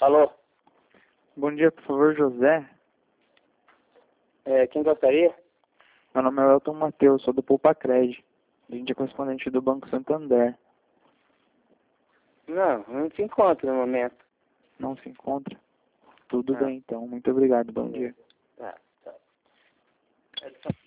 Alô? Bom dia, por favor, José. Quem gostaria? Meu nome é Elton Matheus, sou do Poupa-Cred. A gente é correspondente do Banco Santander. Não se encontra no momento. Não se encontra? Tudo Não. bem, então. Muito obrigado. Bom dia. Tá.